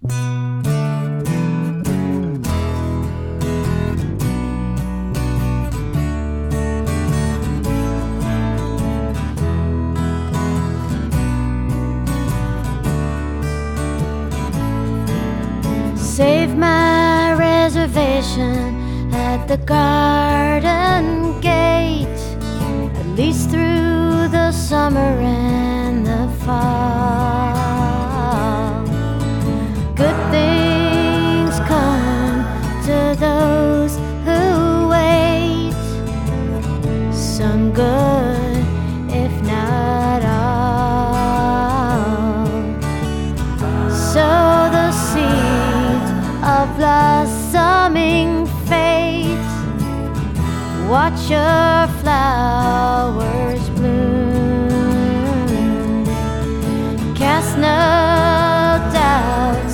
Save my reservation at the garden gate, at least through the summer and the fall. Good things come to those who wait, some good, if not all. Sow the seeds of blossoming faith, watch your flowers bloom, cast no